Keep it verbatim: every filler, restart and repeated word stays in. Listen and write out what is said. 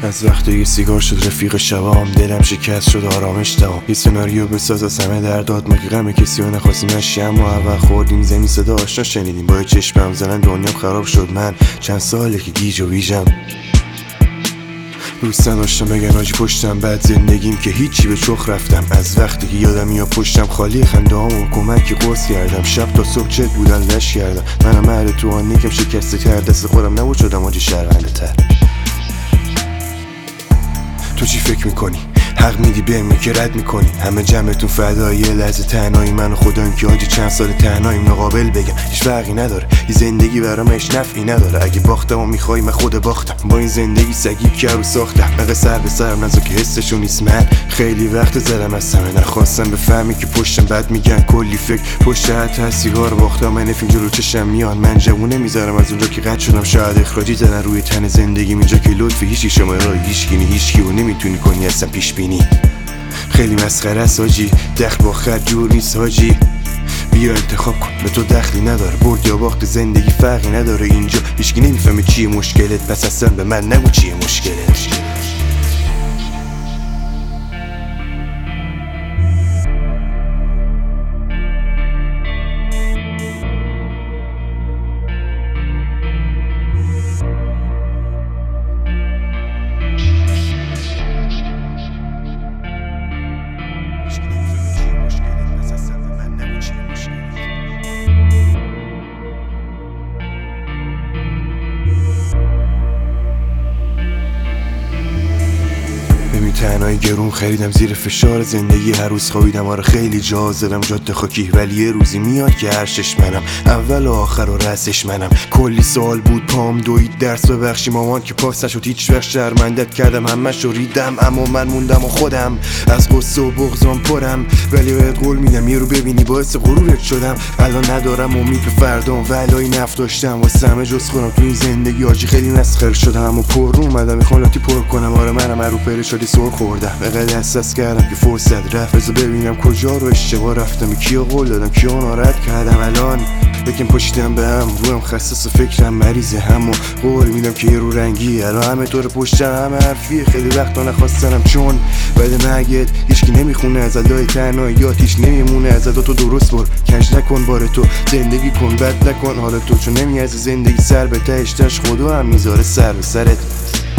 از وقتی یه سیگار شد رفیق شبام، دلم شکست شد آرامش تمام. یه سناریو بساز از همه در داد، ما که غم کسی رو نخواستیم نشیم. ما اول خوردیم زمین صدا آشنا شنیدیم، با چشمم زدن دنیام خراب شد. من چند ساله که گیج و ویژم، دوست نداشتم بگن آجی پشتم بعد زندگیم که هیچی به چخ رفتم. از وقتی که یادم یا پشتم خالی خنده هامون کمکی قرص کردم. شب تا صبح چت بودن لش کردم. منم مرد تو آن نیکم شکسته تر، دست خودم نبود شدم آجی شرمنده تر. تو چی فکر میکنی؟ حق میدی بهم که رد میکنی؟ همه جمعتون فدایی یه لحظه تنهایی من و خودم که آجی چند سال تنهاییم. مقابل بگم هیچ فرقی نداره، این زندگی برام هیچ نفعی نداره. اگه باختم و میخوای من خود باختم، با این زندگی سگی که رو ساختم. مگه سر به سرم نزا که حسشو نیست. من خیلی وقت زدم از همه، نخواستم بفهمی که پشتم بعد میگن کلی فکر پشت حتی از سیگار باختم. من فیلم جلو چشم میان، من جوونه میذارم از اونجا که قد شدم. شاید اخراجی زدن روی تن زندگی اینجا که لطفی هیچی شما راه هیچکی هیچکی و نمیتونی کنی اصلا پیش بینی. خیلی مسخره است حاجی، دخل با خرج جور نیست حاجی. بیا انتخاب کن، به تو دخلی نداره، برد یا باخت زندگی فرقی نداره. اینجا هیچکی نمیفهمه چیه مشکلت، پس اصلا به من نگو چیه مشکلت. تنهایی گرون خریدم زیر فشار زندگی، هر روز خوابیدم آره خیلی جا زدم جاده خاکی. ولی یه روزی میاد که هرشش منم، اول و آخر و رسش منم. کلی سوال بود پام دوید، درس ببخشی مامان که پاس نشد هیچ وقت. شرمندت کردم همش رو ریدم، اما من موندم و خودم از غصه و بغضم پرم. ولی بهت قول میدم یه رو ببینی باعث غرورت شدم. الان ندارم امید به فردام و علای نفت داشتم واسه همه جز خودم. تو این زندگی آجی خیلی مسخره شدم، اما پر رو اومدم میخوام لاتی پر کنم. آره منم رو پره شدی سر خوردم، بقدر احساس کردم که فرصت رفت. بذار ببینم کجا رو اشتباه رفتم، کیا قول دادم کیا ناراحت کردم. الان یکم پشتم به هم، رویم خصاص و فکرم مریضه. همو قول میدم که یه رو رنگی الان همه طور پشتم، همه حرفیه خیلی وقتا نخواستنم. چون بعد مرگت هیچکی نمیخونه از ادای تنهاییات، هیچ نمیمونه از اداتو. درست بر کش نکن بار تو، زندگی کن بد نکن حالا تو. چون نمیارزه زندگی سر به تهش تش، خدا هم میذاره سر به سرت.